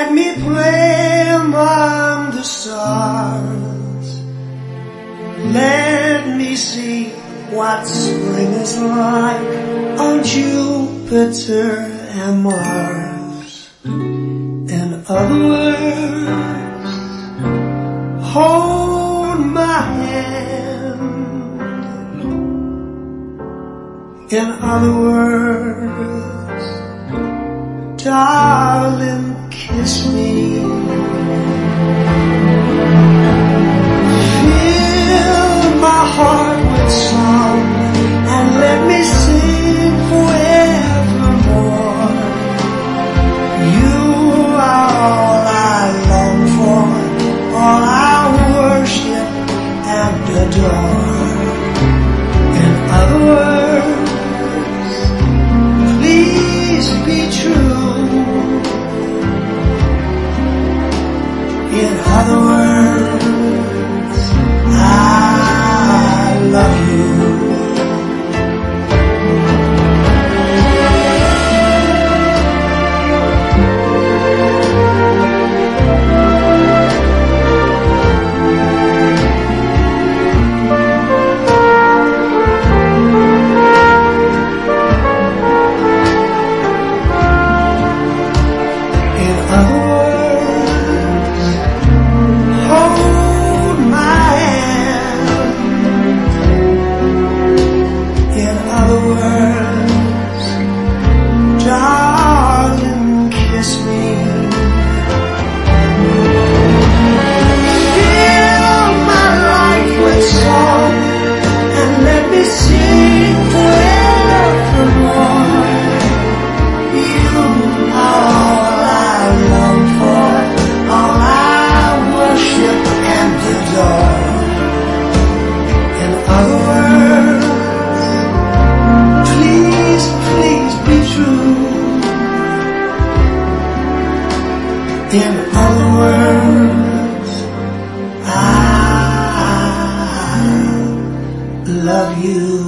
Let me play among the stars. Let me see what spring is like on Jupiter and Mars. In other words, hold my hand. In other words, darling, kiss me. Fill my heart with song and let me sing forevermore. You are all I long for, all I worship and adore. In other words, please be true. In other words, I love you. In other words, hold my hand. In other words, darling, kiss me. Fill my life with song and let me sing forevermore. You are all I long for, all I worship and adore. In other words, please, please be true. In other words, I love you.